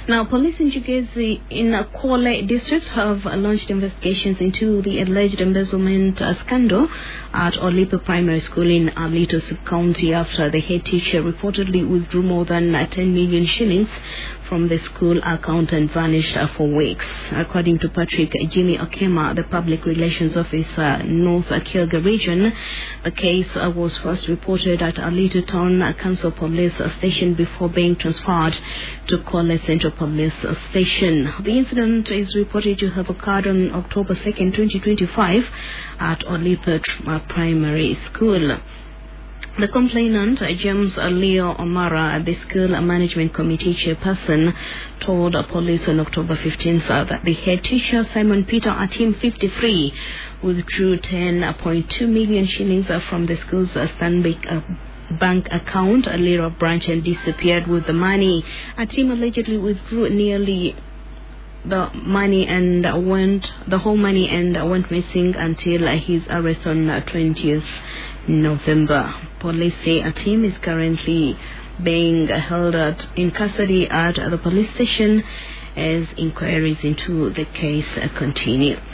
Now, police in Jugezi in Kwale district have launched investigations into the alleged embezzlement scandal at Olipa Primary School in Alito County after the head teacher reportedly withdrew more than 10 million shillings from the school account and vanished for weeks. According to Patrick Jimmy Okema, the public relations officer, North Kyoga region, the case was first reported at Alito Town Council Police Station before being transferred to Kwale Central Police Station. The incident is reported to have occurred on October 2nd, 2025 at Olipa Primary School. The complainant, James Leo Omara, the school management committee chairperson, told police on October 15th that the head teacher, Simon Peter Atim, 53, withdrew 10.2 million shillings from the school's Stanbic bank account, a Lira branch, and disappeared with the money. Atim allegedly withdrew nearly the whole money and went missing until his arrest on 20th November. Police say Atim is currently being held in custody at the police station as inquiries into the case continue.